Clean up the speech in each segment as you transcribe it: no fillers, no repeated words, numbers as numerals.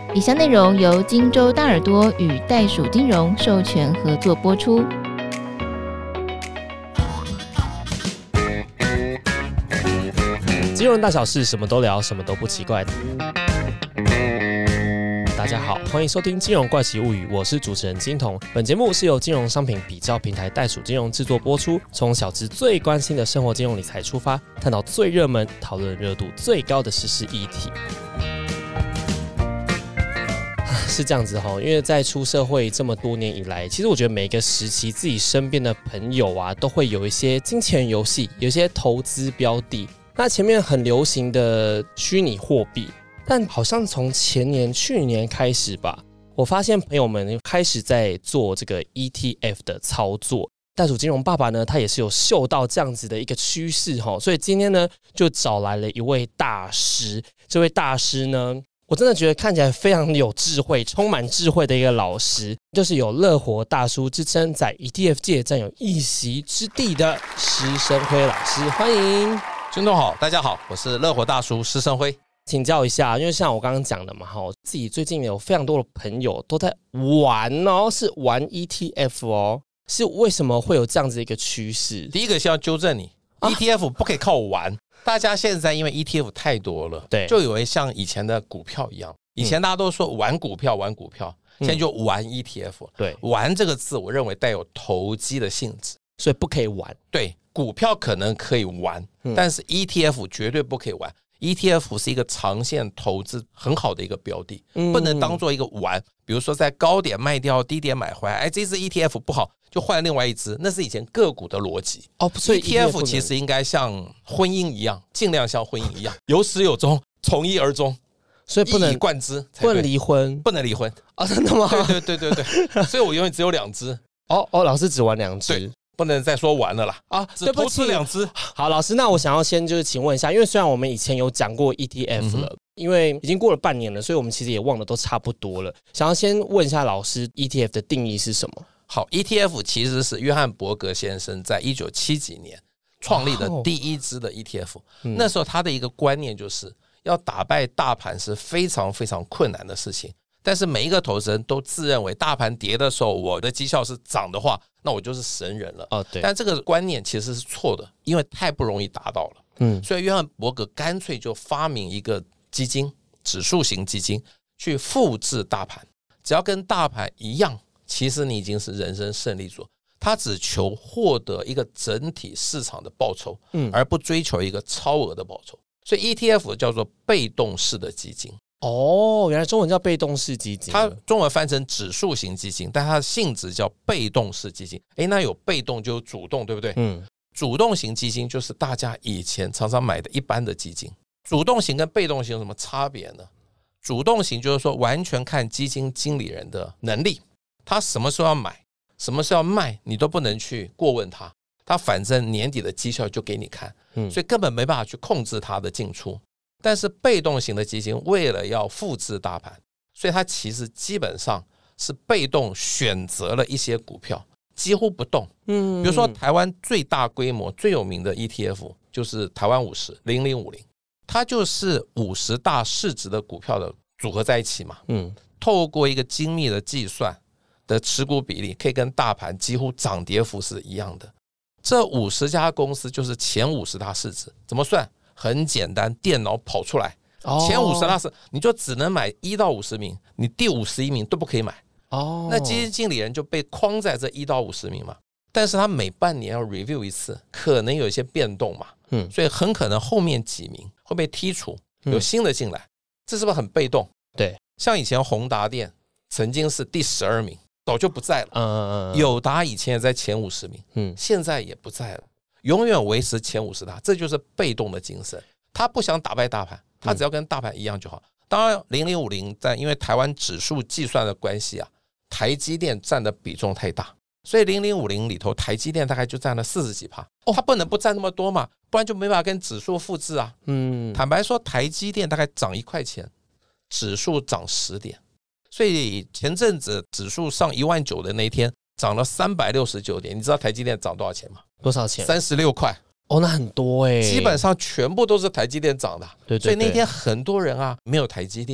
以下内容由金州大耳朵与袋鼠金融授权合作播出。 金融大小事，什么都聊，什么都不奇怪。大家好，欢迎收听《金融怪奇物语》，我是主持人金童。本节目是由金融商品比较平台袋鼠金融制作播出，从小至最关心的生活金融理财出发，探讨最热门、讨论热度最高的时事议题。是这样子哈，因为在出社会这么多年以来，其实我觉得每个时期自己身边的朋友啊，都会有一些金钱游戏，有一些投资标的。那前面很流行的虚拟货币，但好像从去年开始吧，我发现朋友们开始在做这个 ETF 的操作。袋鼠金融爸爸呢，他也是有嗅到这样子的一个趋势哈，所以今天呢就找来了一位大师。这位大师呢，我真的觉得看起来非常有智慧，充满智慧的一个老师，就是有乐活大叔之称，在 ETF 界占有一席之地的施昇輝老师，欢迎。 军董好，大家好，我是乐活大叔施昇輝。 请教一下，因为像我刚刚讲的嘛，自己最近有非常多的朋友都在玩哦，是玩 ETF 哦，是为什么会有这样子一个趋势？ 第一个先要纠正你，ETF 不可以靠玩。大家现在因为 ETF 太多了，对，就以为像以前的股票一样，以前大家都说玩股票，现在就玩 ETF。对，玩这个字，我认为带有投机的性质， 所以不可以玩。对。 股票可能可以玩，但是 ETF 绝对不可以玩。ETF 是一个长线投资很好的一个标的，不能当做一个玩。比如说在高点卖掉，低点买回来，这支 ETF 不好，就换另外一支，那是以前个股的逻辑。所以 ETF 其实应该像婚姻一样，尽量像婚姻一样，有始有终，从一而终， 所以不能一以贯之， 不能离婚， 不能离婚啊？真的吗？ 对，所以我永远只有2支。 老师只玩2支。 不能再说完了啦啊！只投资2支。 好，老师，那我想要先就是请问一下，因为虽然我们以前有讲过 ETF 了，因为已经过了半年了，所以我们其实也忘了都差不多了。想要先问一下老师 ，ETF 的定义是什么？ 好 ，ETF 其实是约翰伯格先生在1970几年创立的第一支的 ETF。那时候他的一个观念就是要打败大盘是非常非常困难的事情。但是每一个投资人都自认为大盘跌的时候，我的绩效是涨的话，那我就是神人了。对。但这个观念其实是错的，因为太不容易达到了。所以约翰伯格干脆就发明一个基金，指数型基金，去复制大盘，只要跟大盘一样，其实你已经是人生胜利组。他只求获得一个整体市场的报酬，而不追求一个超额的报酬。所以 ETF 叫做被动式的基金。 原来中文叫被动式基金， 它中文翻成指数型基金，但它的性质叫被动式基金。那有被动就有主动，对不对？主动型基金就是大家以前常常买的一般的基金。主动型跟被动型有什么差别呢？主动型就是说完全看基金经理人的能力，他什么时候要买，什么时候要卖，你都不能去过问他，他反正年底的绩效就给你看，所以根本没办法去控制他的进出。但是被动型的基金为了要复制大盘，所以它其实基本上是被动选择了一些股票，几乎不动。比如说台湾最大规模最有名的 ETF 就是台湾500050，它就是50大市值的股票的组合在一起嘛。透过一个精密的计算的持股比例，可以跟大盘几乎涨跌幅是一样的。这50家公司就是前50大市值，怎么算？很简单，电脑跑出来，前50大市你就只能买1到50名，你第51名都不可以买。那基金经理人就被框在这1到50名嘛。但是他每半年要 review 一次，可能有一些变动嘛，所以很可能后面几名会被剔除，有新的进来，这是不是很被动？ 对， 像以前宏达电曾经是第12名，早就不在了。友达以前也在前50名，现在也不在了。永远维持前50大，这就是被动的精神。他不想打败大盘，他只要跟大盘一样就好。当然0050在因为台湾指数计算的关系啊，台积电占的比重太大，所以0050里头台积电大概就占了40几%。它不能不占那么多嘛，不然就没办法跟指数复制啊。坦白说，台积电大概涨1块钱，指数涨10点，所以前阵子指数上19000的那一天涨了369点，你知道台积电涨多少钱吗？ 多少钱 ？36块。 那很多基本上全部都是台积电涨的。 对， 所以那天很多人啊没有台积电，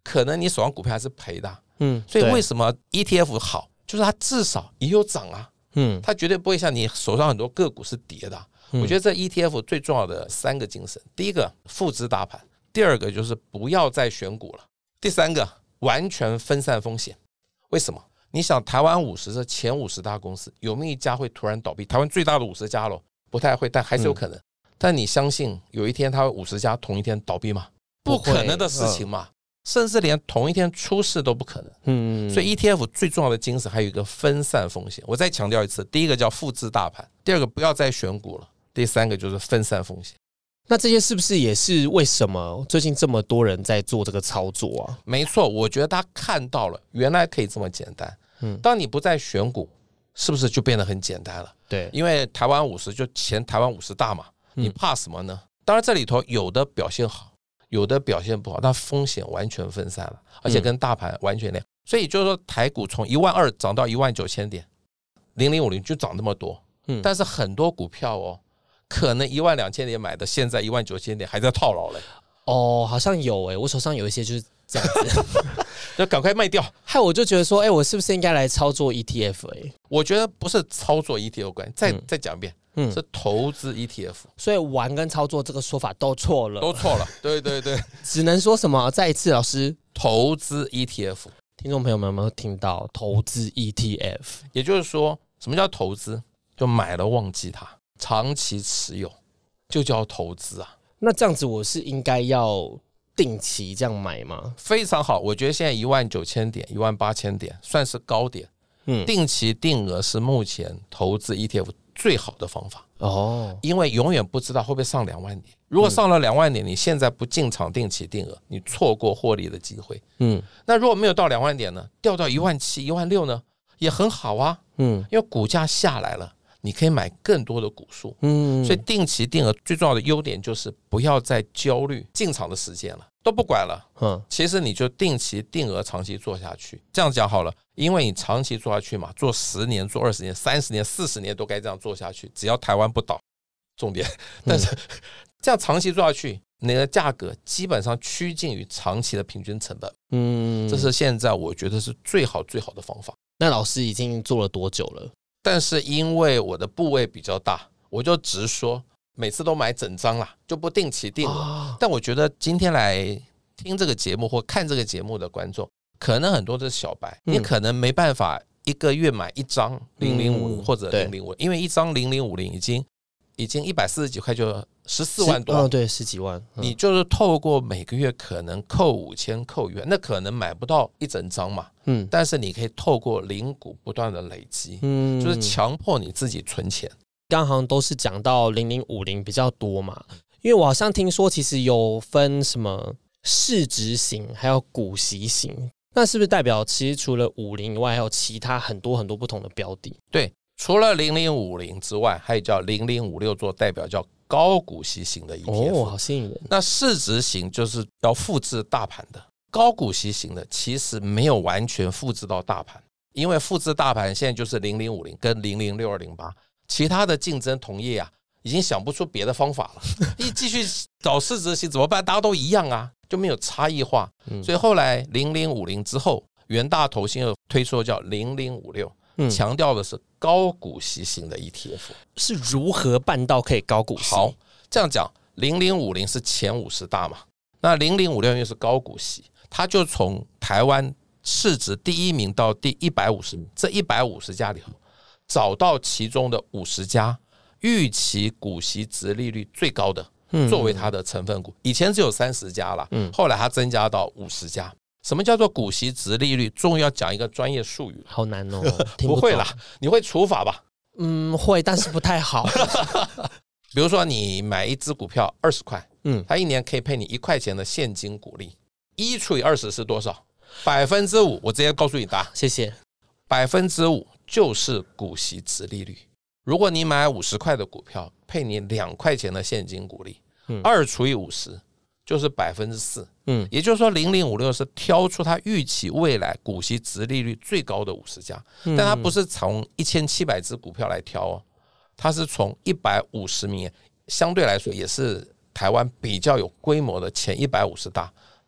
可能你手上股票还是赔的。所以为什么 ETF 好，就是它至少也有涨啊。它绝对不会像你手上很多个股是跌的。我觉得这 ETF 最重要的3个精神，第一个复制大盘，第二个就是不要再选股了，第三个完全分散风险。为什么？你想台湾50这前50大公司有没有一家会突然倒闭？台湾最大的50家了，不太会，但还是有可能。但你相信有一天它会50家同一天倒闭吗？不可能的事情嘛。甚至连同一天出事都不可能。所以 ETF 最重要的精神还有一个分散风险。我再强调一次，第一个叫复制大盘，第二个不要再选股了，第三个就是分散风险。 那这些是不是也是为什么最近这么多人在做这个操作啊？ 没错，我觉得他看到了原来可以这么简单。当你不再选股，是不是就变得很简单了？ 对， 因为台湾50就前台湾50大嘛，你怕什么呢？当然这里头有的表现好，有的表现不好，但风险完全分散了，而且跟大盘完全一样。所以就是说台股从12000涨到19000点，0050就涨那么多。但是很多股票哦，可能12000点买的，现在19000点还在套牢嘞。 哦，好像有我手上有一些就是这样子， 就赶快卖掉。 害我就觉得说，我是不是应该来操作 ETF？ 我觉得不是操作 ETF 关系，再讲一遍。是投资 ETF， 所以玩跟操作这个说法都错了， 都错了。对， 只能说什么？再一次，老师， 投资 ETF， 听众朋友们有没有听到？投资 ETF， 也就是说，什么叫投资？就买了忘记它，长期持有就叫投资啊。 那这样子，我是应该要定期这样买吗？ 非常好，我觉得现在19000点、18000点算是高点。定期定额是目前投资 ETF最好的方法。因为永远不知道会不会上2万点。如果上了2万点，你现在不进场定期定额，你错过获利的机会。那如果没有到2万点呢，掉到17000、16000呢，也很好啊。因为股价下来了，你可以买更多的股数。所以定期定额最重要的优点就是不要再焦虑进场的时间了，都不管了。其实你就定期定额长期做下去。这样讲好了，因为你长期做下去嘛，做10年、做20年、30年、40年都该这样做下去，只要台湾不倒，重点。但是这样长期做下去，你的价格基本上趋近于长期的平均成本。这是现在我觉得是最好的方法。 那老师已经做了多久了？ 但是因为我的部位比较大，我就直说每次都买整张啦，就不定期定额。但我觉得今天来听这个节目或看这个节目的观众，可能很多都是小白，你可能没办法一个月买一张0050或者0050，因为一张0050已经140几块，就14万多。 对，10几万。 你就是透过每个月可能扣5000、扣1万，那可能买不到一整张嘛。但是你可以透过零股不断的累积，就是强迫你自己存钱。 刚好都是讲到0050比较多嘛，因为我好像听说其实有分什么市值型还有股息型，那是不是代表其实除了50以外还有其他很多不同的标的？ 对，除了0050之外，还有叫0056做代表叫高股息型的 ETF。 好吸引人。 那市值型就是要复制大盘的，高股息型的其实没有完全复制到大盘，因为复制大盘现在就是0050跟006208，其他的竞争同业啊已经想不出别的方法了。一继续找市值型怎么办？大家都一样啊，就没有差异化。所以后来0050之后，元大投信又推出叫0056，强调的是高股息型的 ETF。 是如何办到可以高股息？ 好，这样讲，0050是前50大嘛，那0056又是高股息，它就从台湾市值第1名到第150名，这150家里头找到其中的50家预期股息殖利率最高的，作为它的成分股。以前只有30家啦，后来它增加到50家。什么叫做股息殖利率？终于要讲一个专业术语， 好难哦。 不会啦，你会除法吧？ 会，但是不太好。 比如说你买一只股票20块，它1年可以配你1块钱的现金股利，1除以20是多少？5%。我直接告诉你答案， 谢谢。 5%就是股息殖利率。如果你买50块的股票，配你2块钱的现金股利，2除以50就是4%。也就是说0056是挑出它预期未来股息殖利率最高的50家，但它不是从1700只股票来挑哦，它是从150名，相对来说也是台湾比较有规模的前150大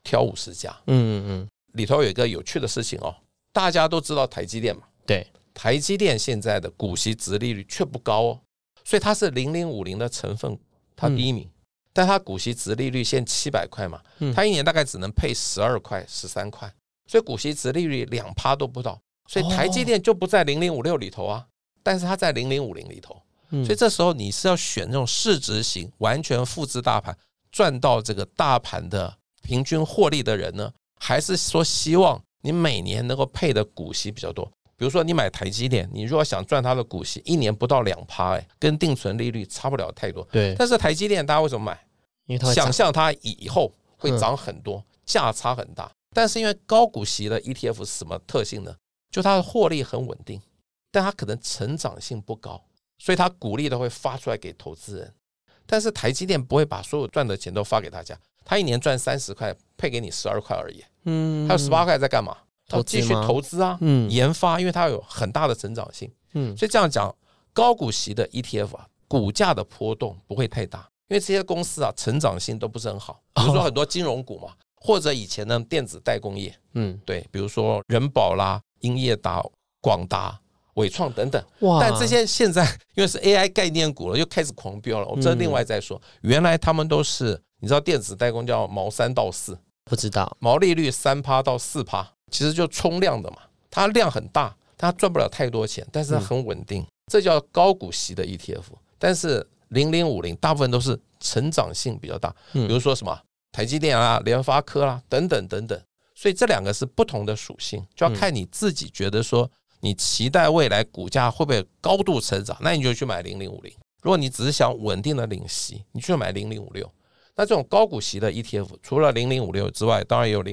挑50家。里头有一个有趣的事情哦，大家都知道台积电嘛， 对， 台积电现在的股息殖利率却不高哦，所以它是0050的成分，它第一名，但它股息殖利率现700块嘛，它一年大概只能配12块、13块，所以股息殖利率2%都不到，所以台积电就不在0056里头啊，但是它在0050里头，所以这时候你是要选这种市值型完全复制大盘赚到这个大盘的平均获利的人呢，还是说希望你每年能够配的股息比较多？比如说你买台积电，你如果想赚它的股息，一年不到2%，跟定存利率差不了太多。 对， 但是台积电大家为什么买？ 因为它想象它以后会涨很多，价差很大。但是因为高股息的 ETF 是什么特性呢？就它的获利很稳定，但它可能成长性不高，所以它股利都会发出来给投资人。但是台积电不会把所有赚的钱都发给大家，它一年赚30块，配给你12块而已。还有18块在干嘛？它继续投资啊，研发，因为它有很大的成长性。所以这样讲，高股息的 ETF 啊，股价的波动不会太大，因为这些公司啊，成长性都不是很好。比如说很多金融股嘛，或者以前的电子代工业，对，比如说人保啦、英业达、广达、伟创等等。但这些现在因为是 AI 概念股了，又开始狂飙了。我们这另外再说，原来他们都是，你知道电子代工叫毛3到4， 不知道， 毛利率3%到4%，其实就冲量的嘛，它量很大，它赚不了太多钱，但是它很稳定，这叫高股息的 ETF。但是0050大部分都是成长性比较大，比如说什么台积电啊、联发科啦等等等等，所以这两个是不同的属性，就要看你自己觉得说你期待未来股价会不会高度成长，那你就去买0050。如果你只是想稳定的领息，你去买0056。那这种高股息的 ETF 除了0056之外，当然也有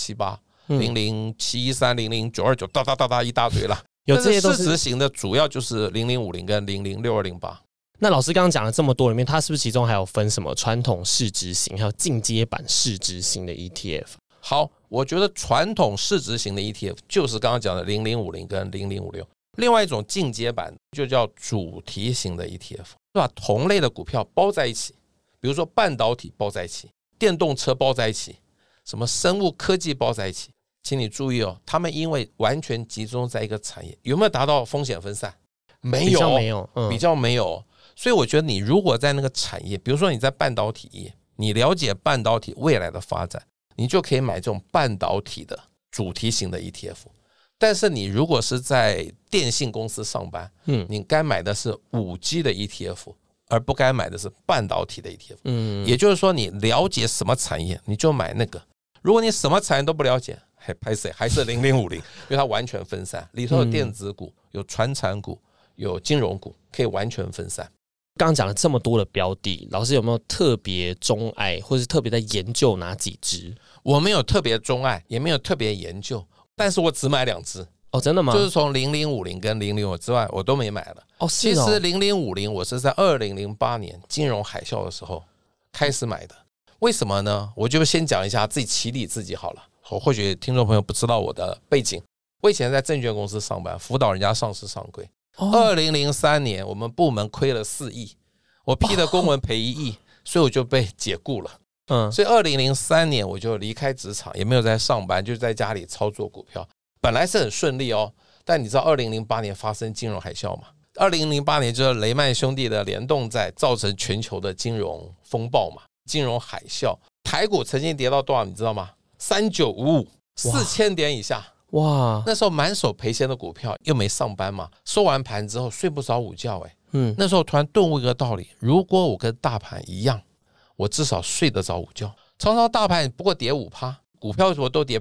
00878、00713、00929，哒一大堆啦。有这些都是市值型的，主要就是0050跟006208。 那老师刚刚讲了这么多里面，它是不是其中还有分什么传统市值型，还有进阶版市值型的 ETF？ 好，我觉得传统市值型的 ETF 就是刚刚讲的0050跟0056。另外一种进阶版就叫主题型的 ETF， 把同类的股票包在一起，比如说半导体包在一起，电动车包在一起，什么生物科技包在一起。请你注意哦，他们因为完全集中在一个产业，有没有达到风险分散？没有，比较没有。所以我觉得你如果在那个产业，比如说你在半导体业，你了解半导体未来的发展，你就可以买这种半导体的主题型的 ETF。但是你如果是在电信公司上班，你该买的是 5G 的 ETF， 而不该买的是半导体的 ETF。也就是说你了解什么产业你就买那个，如果你什么产业都不了解，还是0050，因为它完全分散，里头有电子股、有传产股、有金融股，可以完全分散。 刚刚讲了这么多的标的，老师有没有特别钟爱，或是特别在研究哪几只？ 我没有特别钟爱，也没有特别研究，但是我只买2只。 哦，真的吗？ 就是从0050跟006之外，我都没买了。 哦，是哦。 其实0050我是在2008年金融海啸的时候开始买的。为什么呢？我就先讲一下自己起理自己好了。或许听众朋友不知道我的背景，我以前在证券公司上班，辅导人家上市上柜。2003年我们部门亏了4亿，我批的公文赔1亿，所以我就被解雇了。所以2003年我就离开职场，也没有在上班，就在家里操作股票。本来是很顺利哦，但你知道2008年发生金融海啸嘛？2008年就是雷曼兄弟的联动债造成全球的金融风暴嘛，金融海啸。台股曾经跌到多少你知道吗？3955， 4000点以下。哇，那时候满手赔钱的股票，又没上班嘛，收完盘之后睡不着午觉。那时候突然顿悟一个道理，如果我跟大盘一样，我至少睡得着午觉。常常大盘不过跌 5%， 股票我都跌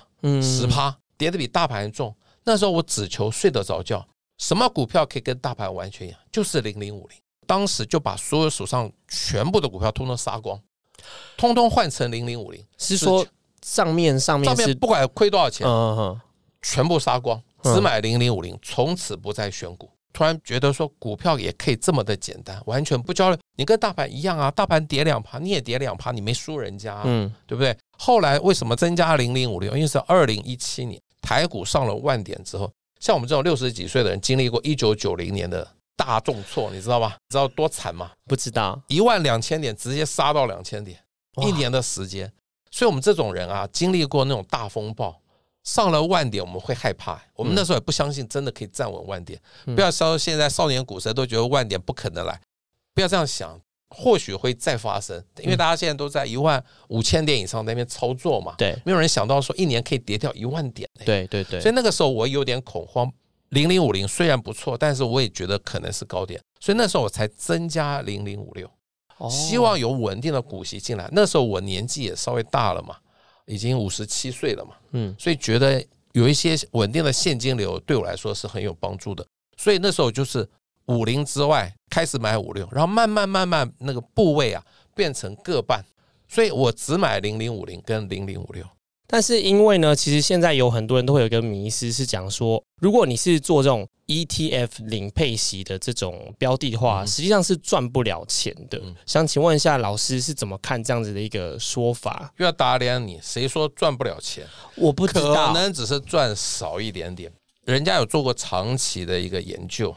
8%、10%， 跌得比大盘重。那时候我只求睡得着觉，什么股票可以跟大盘完全一样？就是0050。当时就把所有手上全部的股票通通杀光，通通换成0050。 是说上面是不管亏多少钱，全部杀光，只买0050，从此不再选股。突然觉得说股票也可以这么的简单，完全不焦虑，你跟大盘一样啊，大盘跌 2%， 你也跌 2%， 你没输人家啊，对不对？后来为什么增加0056？因为是2017年台股上了10000点之后，像我们这种60几岁的人经历过1990年的大重挫，你知道吗？知道多惨吗？ 不知道。 12000点直接杀到2000点，1年的时间。 所以我们这种人啊，经历过那种大风暴，上了万点我们会害怕，我们那时候也不相信真的可以站稳万点。不要说现在少年股神都觉得万点不可能来，不要这样想，或许会再发生，因为大家现在都在15000点以上在那边操作嘛， 对， 没有人想到说一年可以跌掉1万点， 对对对， 所以那个时候我有点恐慌。0050虽然不错，但是我也觉得可能是高点，所以那时候我才增加0056，希望有稳定的股息进来。那时候我年纪也稍微大了嘛，已经57岁了嘛，所以觉得有一些稳定的现金流对我来说是很有帮助的。所以那时候就是50之外开始买56，然后慢慢那个部位啊变成各半，所以我只买0050跟0056。 但是因为呢，其实现在有很多人都会有一个迷思是讲说，如果你是做这种 ETF 零配息的这种标的的话，实际上是赚不了钱的。想请问一下老师是怎么看这样子的一个说法？ 又要打脸你，谁说赚不了钱？ 我不知道， 可能只是赚少一点点。人家有做过长期的一个研究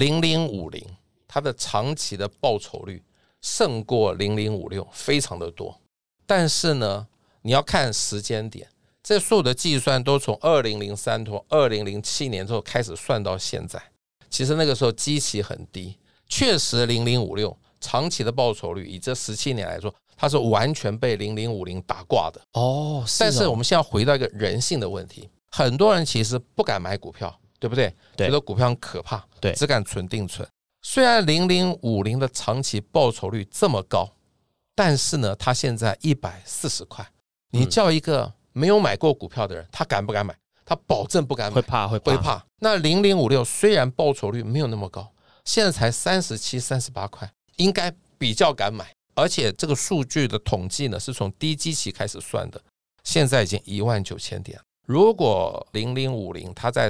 ，0050它的长期的报酬率胜过0056非常的多，但是呢你要看时间点，这所有的计算都从2003到2007年之后开始算到现在。其实那个时候基期很低，确实0056长期的报酬率以这17年来说，它是完全被0050打挂的。但是我们现在回到一个人性的问题，很多人其实不敢买股票，对不对？觉得股票很可怕，只敢存定存。虽然0050的长期报酬率这么高，但是呢它现在140块，你叫一个没有买过股票的人，他敢不敢买？他保证不敢买，会怕。那0056虽然报酬率没有那么高，现在才37、38块，应该比较敢买。而且这个数据的统计呢，是从低基期开始算的，现在已经19000点。如果0050它在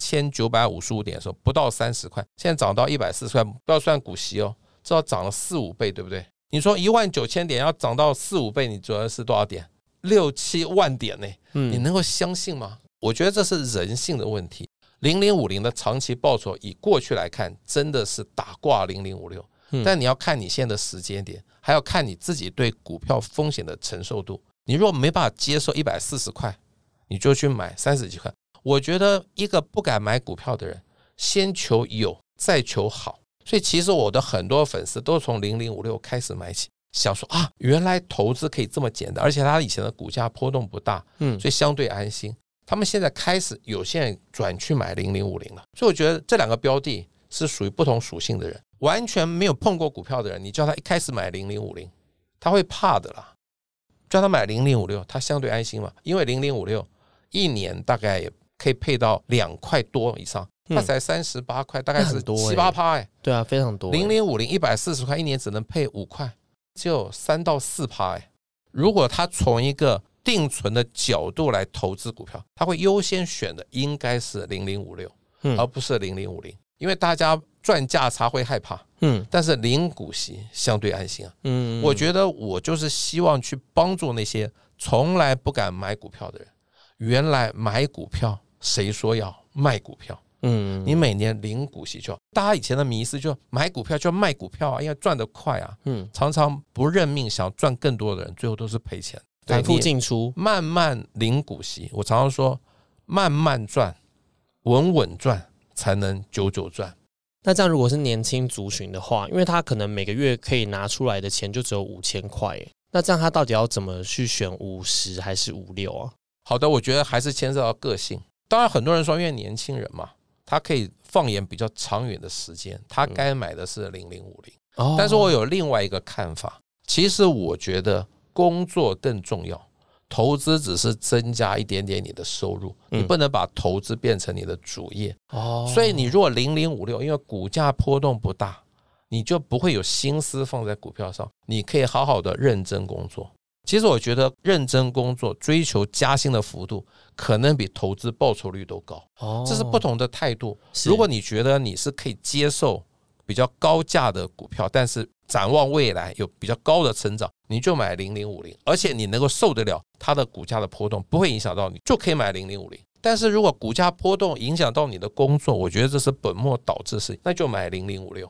3955点的时候不到30块，现在涨到140块，不要算股息哦，至少涨了4-5倍，对不对？你说19000点要涨到4-5倍，你主要是多少点？6-7万点呢？你能够相信吗？我觉得这是人性的问题。0050的长期报酬以过去来看真的是打挂0056，但你要看你现在的时间点，还要看你自己对股票风险的承受度。你如果没办法接受140块，你就去买30几块。我觉得一个不敢买股票的人，先求有再求好。所以其实我的很多粉丝都从0056开始买起，想说啊，原来投资可以这么简单，而且他以前的股价波动不大，所以相对安心。他们现在开始有些人转去买0050了，所以我觉得这两个标的是属于不同属性的人。完全没有碰过股票的人，你叫他一开始买0050，他会怕的啦。叫他买0056，他相对安心嘛，因为0056一年大概也可以配到2块多以上，它才38块，大概是7-8%。 对啊，非常多。 0050 140块，一年只能配5块，只有3到4%。如果他从一个定存的角度来投资股票，他会优先选的应该是0056，而不是0050，因为大家赚价差会害怕，但是零股息相对安心啊。我觉得我就是希望去帮助那些从来不敢买股票的人。原来买股票谁说要卖股票？你每年零股息就好。大家以前的迷思就买股票就要卖股票啊，因为赚得快啊。常常不认命想赚更多的人，最后都是赔钱。 反复进出， 慢慢零股息。我常常说，慢慢赚，稳稳赚，才能久久赚。 那这样如果是年轻族群的话，因为他可能每个月可以拿出来的钱就只有5000块，那这样他到底要怎么去选50还是56啊？ 好的，我觉得还是牵涉到个性。当然很多人说因为年轻人嘛，他可以放眼比较长远的时间，他该买的是0050。但是我有另外一个看法，其实我觉得工作更重要，投资只是增加一点点你的收入，你不能把投资变成你的主业。所以你如果0056，因为股价波动不大，你就不会有心思放在股票上，你可以好好的认真工作。其实我觉得认真工作，追求加薪的幅度可能比投资报酬率都高。这是不同的态度。如果你觉得你是可以接受比较高价的股票，但是展望未来有比较高的成长，你就买0050，而且你能够受得了它的股价的波动，不会影响到你，就可以买0050。但是如果股价波动影响到你的工作，我觉得这是本末倒置事，那就买0056。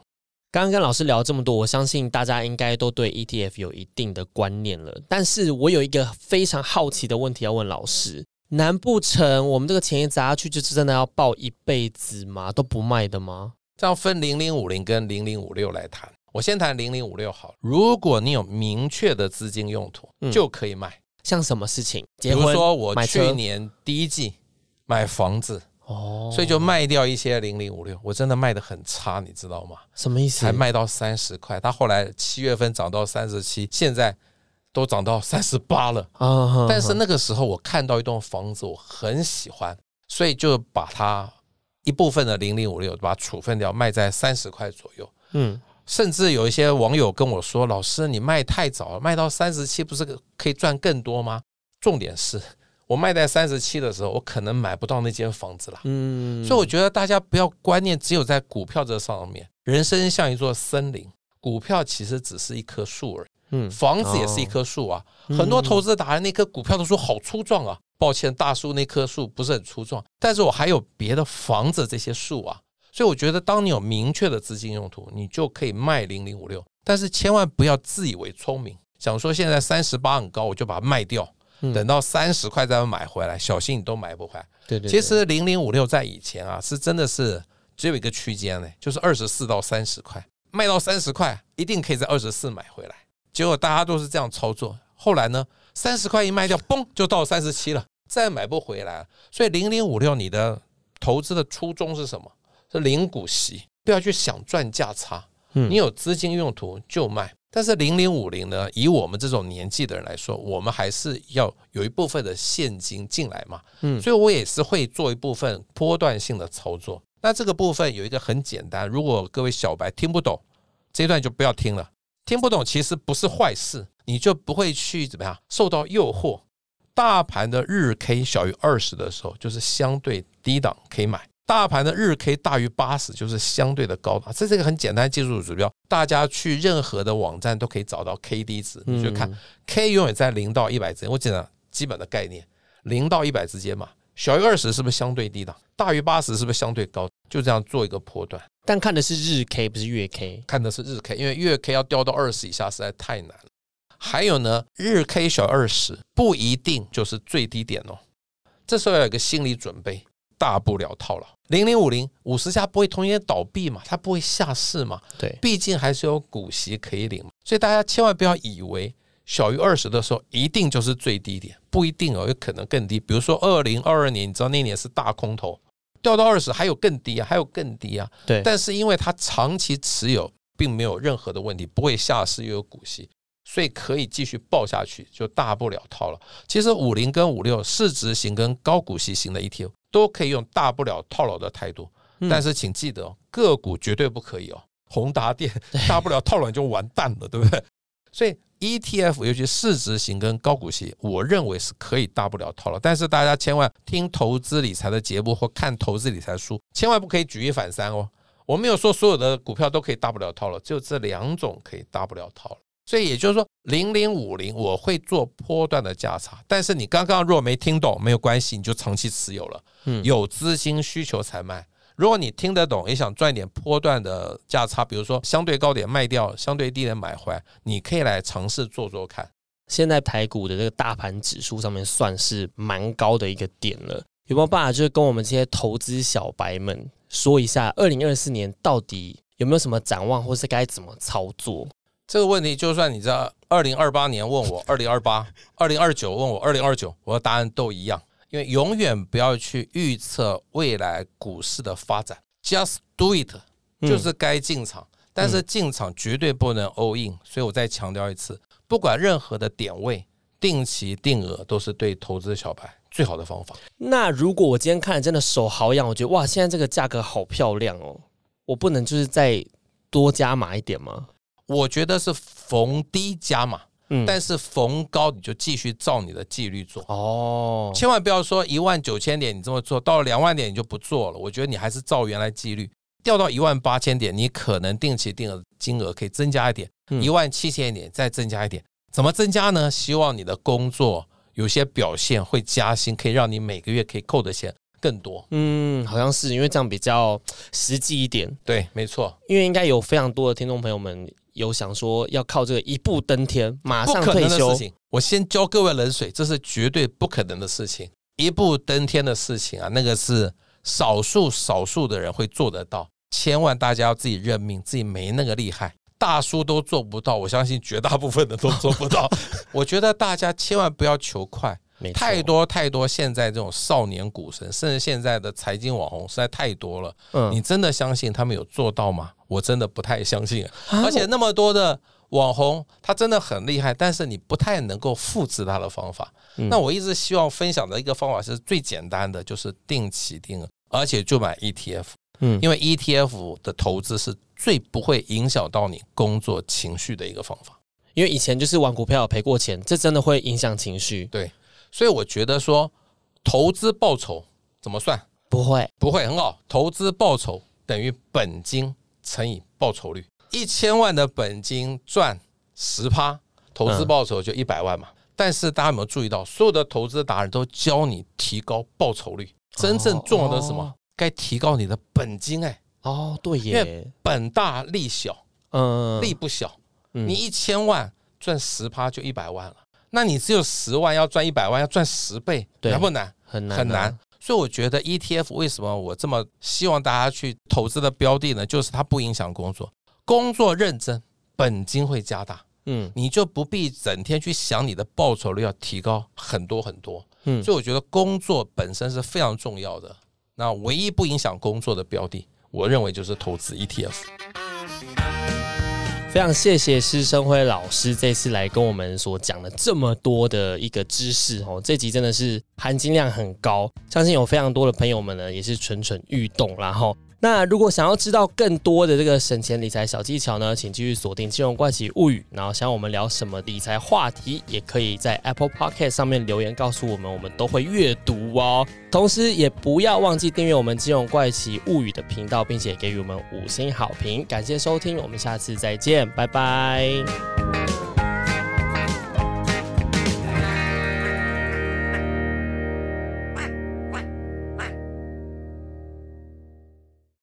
刚刚跟老师聊这么多，我相信大家应该都对 ETF 有一定的观念了。但是我有一个非常好奇的问题要问老师，难不成我们这个钱一砸下去就是真的要抱一辈子吗？都不卖的吗？ 这样分0050跟0056来谈。我先谈0056好了。如果你有明确的资金用途，就可以卖。 像什么事情？结婚、 比如说我买车去年第一季买房子，所以就卖掉一些0056，我真的卖得很差，你知道吗？ 什么意思？ 才卖到30块，它后来7月份涨到37，现在都涨到38了。但是那个时候我看到一栋房子，我很喜欢，所以就把它一部分的0056把它处分掉，卖在30块左右。甚至有一些网友跟我说，老师你卖太早了，卖到37不是可以赚更多吗？重点是我卖在37的时候，我可能买不到那间房子了。所以我觉得大家不要观念只有在股票这上面，人生像一座森林，股票其实只是一棵树而已，房子也是一棵树啊。很多投资达人那棵股票都说好粗壮啊，抱歉，大树那棵树不是很粗壮，但是我还有别的房子这些树啊。所以我觉得当你有明确的资金用途，你就可以卖0056，但是千万不要自以为聪明，想说现在38很高，我就把它卖掉，等到30块再买回来，小心你都买不回来。对，其实0056在以前啊，是真的是只有一个区间呢，就是24到30块，卖到30块一定可以在24买回来。结果大家都是这样操作，后来呢30块一卖掉，嘣就到37了，再买不回来了。所以0056你的投资的初衷是什么？是零股息，不要去想赚价差。你有资金用途就卖。但是0050呢，以我们这种年纪的人来说，我们还是要有一部分的现金进来嘛。所以我也是会做一部分波段性的操作。那这个部分有一个很简单，如果各位小白听不懂，这一段就不要听了。听不懂其实不是坏事，你就不会去怎么样受到诱惑。大盘的日 K 小于20的时候，就是相对低档可以买。大盘的日 K 大于80就是相对的高档，这是一个很简单的技术指标，大家去任何的网站都可以找到 KD 值，你就看 K 永远在0到100之间。我讲基本的概念，0到100之间嘛，小于20是不是相对低档，大于80是不是相对高，就这样做一个波段。 但看的是日 K 不是月 K， 看的是日 K， 因为月 K 要掉到20以下实在太难了。还有呢，日 K 小于20不一定就是最低点哦，这时候要有一个心理准备，大不了套牢。0050 50家不会同一天倒闭嘛，它不会下市嘛，对，毕竟还是有股息可以领嘛。所以大家千万不要以为小于20的时候一定就是最低点，不一定哦，有可能更低。比如说2022年，你知道那年是大空头，掉到20还有更低啊，还有更低啊。对，但是因为它长期持有，并没有任何的问题，不会下市又有股息，所以可以继续抱下去，就大不了套了。其实50跟56市值型跟高股息型的 ETF 都可以用大不了套牢的态度，但是请记得哦，个股绝对不可以哦。宏达电大不了套牢就完蛋了，对不对？所以 ETF 尤其市值型跟高股息，我认为是可以大不了套牢。但是大家千万听投资理财的节目或看投资理财书，千万不可以举一反三哦。我没有说所有的股票都可以大不了套牢，只有这2种可以大不了套牢。所以也就是说0050我会做波段的价差，但是你刚刚如果没听懂没有关系，你就长期持有了，有资金需求才卖。如果你听得懂也想赚一点波段的价差，比如说相对高点卖掉，相对低点买回来，你可以来尝试做做看。 现在台股的这个大盘指数上面算是蛮高的一个点了，有没有办法就是跟我们这些投资小白们说一下2024年到底有没有什么展望，或是该怎么操作？ 这个问题就算你在2028年问我2028 2029问我2029，我的答案都一样。因为永远不要去预测未来股市的发展， just do it， 就是该进场，但是进场绝对不能 all in。所以我再强调一次，不管任何的点位，定期定额都是对投资小白最好的方法。 那如果我今天看了真的手好痒，我觉得哇，现在这个价格好漂亮哦，我不能就是再多加码一点吗？ 我觉得是逢低加码，但是逢高你就继续照你的纪律做哦，千万不要说19000点你这么做，到了2万点你就不做了。我觉得你还是照原来纪律，掉到18000点，你可能定期定额金额可以增加一点，17000点再增加一点。怎么增加呢？希望你的工作有些表现会加薪，可以让你每个月可以扣的钱更多。 好像是因为这样比较实际一点。 对，没错。 因为应该有非常多的听众朋友们有想说要靠这个一步登天，马上退休。 不可能的事情，我先教各位冷水，这是绝对不可能的事情。一步登天的事情啊，那个是少数的人会做得到，千万大家要自己认命，自己没那个厉害。大叔都做不到，我相信绝大部分的都做不到。我觉得大家千万不要求快，太多现在这种少年股神，甚至现在的财经网红实在太多了。你真的相信他们有做到吗？我真的不太相信。而且那么多的网红，他真的很厉害，但是你不太能够复制他的方法。那我一直希望分享的一个方法是最简单的，就是定期定额，而且就买 ETF。因为 ETF 的投资是最不会影响到你工作情绪的一个方法。 因为以前就是玩股票有赔过钱，这真的会影响情绪。 对，所以我觉得说投资报酬怎么算？ 不会很好。投资报酬等于本金乘以报酬率。1000万的本金赚 10%， 投资报酬就100万嘛。但是大家有没有注意到，所有的投资达人都教你提高报酬率，真正重要的是什么？该提高你的本金。 对耶， 因为本大利小，利不小。你1000万赚 10% 就100万了，那你只有10万要赚100万，要赚10倍，难不难？ 很难， 很难。所以我觉得 ETF 为什么我这么希望大家去投资的标的呢？就是它不影响工作，工作认真，本金会加大。你就不必整天去想你的报酬率要提高很多很多。所以我觉得工作本身是非常重要的。那唯一不影响工作的标的，我认为就是投资 ETF。 非常谢谢施昇辉老师这次来跟我们所讲的这么多的一个知识哦，这集真的是含金量很高，相信有非常多的朋友们呢也是蠢蠢欲动啦齁。那如果想要知道更多的这个省钱理财小技巧呢，请继续锁定金融怪奇物语，然后想我们聊什么理财话题，也可以在 Apple Podcast 上面留言告诉我们，我们都会阅读哦。同时也不要忘记订阅我们金融怪奇物语的频道，并且给予我们5星好评。感谢收听，我们下次再见，拜拜。